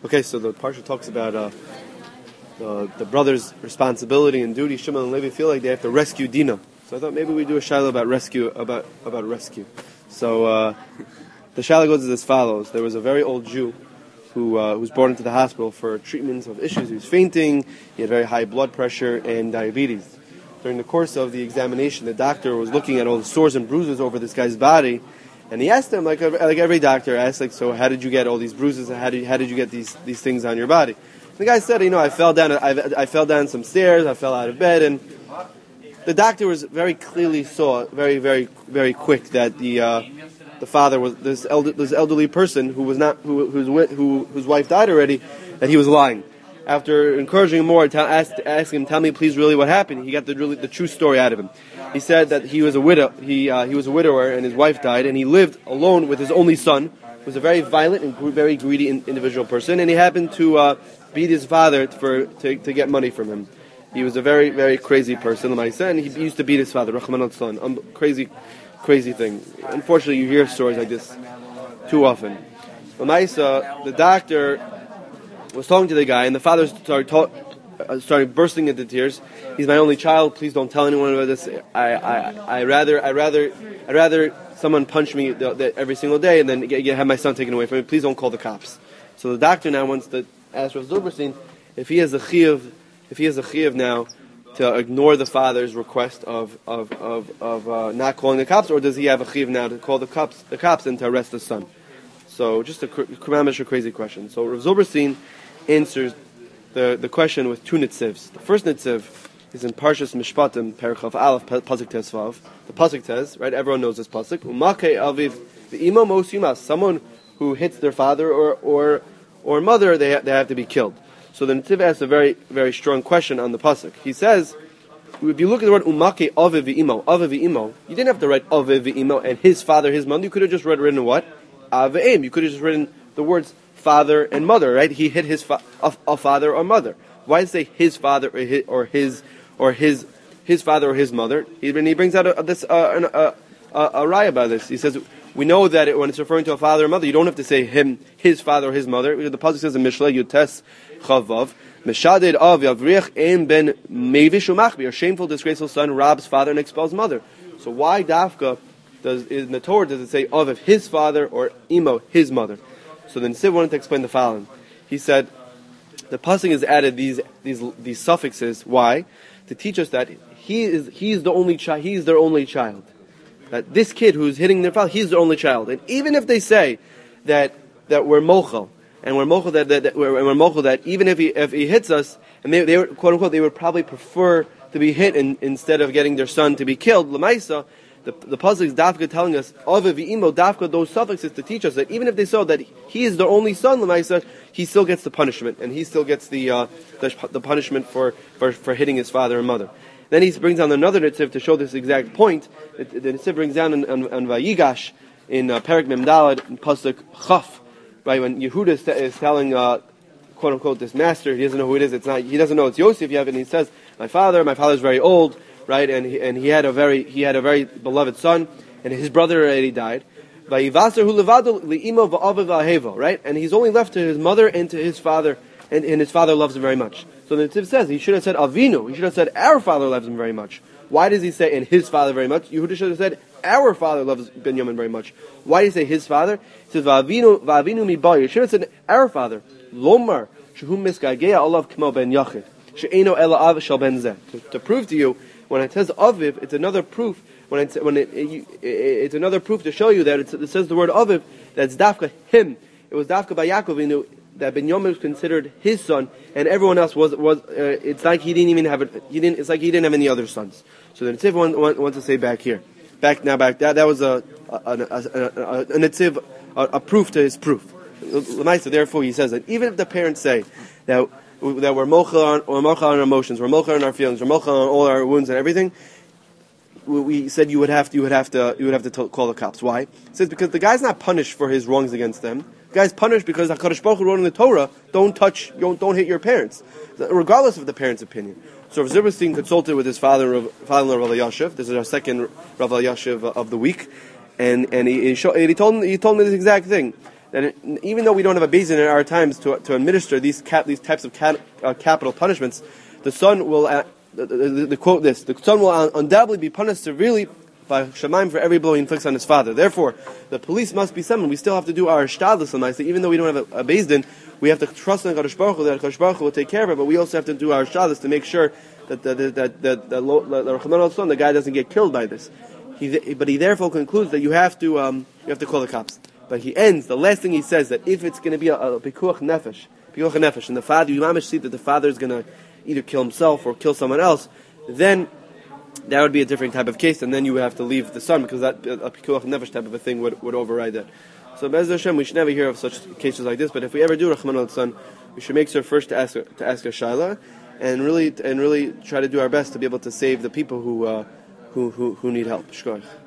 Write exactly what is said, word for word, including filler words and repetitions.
Okay, so the parsha talks about uh, the, the brothers' responsibility and duty. Shimon and Levi feel like they have to rescue Dinah. So I thought maybe we do a shiloh about rescue, about about rescue. So uh, the shiloh goes as follows: there was a very old Jew who uh, was brought into the hospital for treatments of issues. He was fainting. He had very high blood pressure and diabetes. During the course of the examination, the doctor was looking at all the sores and bruises over this guy's body. And he asked him, like like every doctor asks, like, so how did you get all these bruises? How did how did you get these these things on your body? The guy said, you know, I fell down I, I fell down some stairs. I fell out of bed, and the doctor was very clearly saw very very very quick that the uh, the father was this elder, this elderly person who was not who whose who whose wife died already, that he was lying. After encouraging him more, tell, asked, asked him, tell me please really what happened. He got the really the true story out of him. He said that he was a widow. He uh, he was a widower, and his wife died, and he lived alone with his only son, who was a very violent and very greedy in, individual person, and he happened to uh, beat his father for to, to get money from him. He was a very very crazy person, like I said, and he used to beat his father. Rachman son, um, crazy crazy thing. Unfortunately, you hear stories like this too often. Lamaisa, the doctor was talking to the guy, and the father started talk, uh, started bursting into tears. He's my only child. Please don't tell anyone about this. I, I, I rather, I rather, I rather someone punch me the, the, every single day, and then get, get, have my son taken away from me. Please don't call the cops. So the doctor now wants to ask Rav Zilberstein if he has a chiyuv, if he has a chiyuv now to ignore the father's request of of of, of uh, not calling the cops, or does he have a chiyuv now to call the cops, the cops, and to arrest the son? So just a cr- crazy question. So Rav Zilberstein answers the, the question with two nitzivs. The first nitziv is in Parshas Mishpatim, Perichav Aleph, Pasuk Tesvav. The Pasuk says, right, everyone knows this Pasuk, Umakei aviv v'imo mos yumas. Someone who hits their father or or, or mother, they, ha- they have to be killed. So the nitziv asks a very, very strong question on the Pasuk. He says, if you look at the word Umakei aviv v'imo, aviv v'imo, you didn't have to write aviv v'imo and his father, his mother. You could have just read, written what? Avim. You could have just written the words father and mother, right? He hit his fa- a, a father or mother. Why does it say his father or his or his or his, his father or his mother? He, he brings out a, a, this uh, a, a, a raya by this. He says we know that it, when it's referring to a father or mother, you don't have to say him, his father or his mother. The pasuk says in Mishlei Yutes Chavav, Meshaded av yavrich ein ben mevish umachbi. A shameful, disgraceful son robs father and expels mother. So why dafka does in the Torah does it say of of his father or imo his mother? So then Siv wanted to explain the following. He said, the pasuk has added these these these suffixes. Why? To teach us that he is he's the only child. He's their only child. That this kid who's hitting their father, he's their only child. And even if they say that that we're mochel and we're mochel that, that, that we're, we're mochel that even if he if he hits us, and they they were, quote unquote they would probably prefer to be hit in, instead of getting their son to be killed. Lamaisa. The, the pasuk is dafka telling us of v'imo dafka those suffixes to teach us that even if they saw that he is their only son, Lamaisa, he still gets the punishment and he still gets the uh, the, the punishment for, for, for hitting his father and mother. Then he brings down another nitziv to show this exact point. The, the nitziv brings down in, in, in Vayigash in uh, Perik Mem Dalad in pasuk Chaf, right when Yehuda is, is telling uh, quote unquote this master, he doesn't know who it is. It's not. He doesn't know it's Yosef yet, and he says, "My father, my father's very old." Right, and he, and he had a very he had a very beloved son, and his brother already died. Right, and he's only left to his mother and to his father, and, and his father loves him very much. So the Tiv says he should have said Avinu. He should have said our father loves him very much. Why does he say and his father very much? Yehuda should have said our father loves Benjamin very much. Why do you say his father? He says Va'avinu Va'avinu mibar. You should have said our father. Lomar shehum miskagea alav k'mo ben yachid she'eno ela av shel ben zeh. To prove to you. When it says aviv, it's another proof. When it's when it, it, it it's another proof to show you that it's, it says the word aviv. That's dafka him. It was dafka by Yaakov. He knew that Binyamin was considered his son, and everyone else was was. Uh, it's like he didn't even have it. He didn't. It's like he didn't have any other sons. So the Netziv want, want, wants to say back here, back now back that that was a a a, a, a, a Netziv a, a proof to his proof. Lamaisa, therefore, he says that even if the parents say that. that we're mochel on, we're mochel on our emotions, we're mochel on our feelings, we're mochel on all our wounds and everything. We, we said you would have to, you would have to, you would have to t- call the cops. Why? It says because the guy's not punished for his wrongs against them. The guy's punished because Hakadosh Baruch Hu wrote in the Torah, "Don't touch, don't, don't hit your parents," regardless of the parents' opinion. So Rav Zilberstein consulted with his father, father Rav Elyashiv. This is our second Rav Elyashiv of the week, and and he he, showed, and he told him, he told me this exact thing. then it, even though we don't have a basin in our times to to administer these cap, these types of cat, uh, capital punishments, the son will uh, the, the, the, the quote this the son will undoubtedly be punished severely by Shemaim for every blow he inflicts on his father. Therefore, the police must be summoned. We still have to do our shtadlus on this. Even though we don't have a, a beis din, we have to trust in Kadosh Baruch Hu that Kadosh Baruch Hu will take care of it. But we also have to do our shtadlus to make sure that the the the the, the, the, the, the guy doesn't get killed by this. He, but he therefore concludes that you have to um, you have to call the cops. But he ends the last thing he says that if it's going to be a, a pikuach nefesh, pikuach nefesh, and the father you mamish see that the father is going to either kill himself or kill someone else, then that would be a different type of case, and then you would have to leave the son, because that a pikuach nefesh type of a thing would, would override that. So Be'ez Hashem, we should never hear of such cases like this. But if we ever do Rahman al son, we should make sure first to ask to ask a shaila, and really and really try to do our best to be able to save the people who uh, who, who who need help. Shkoyach.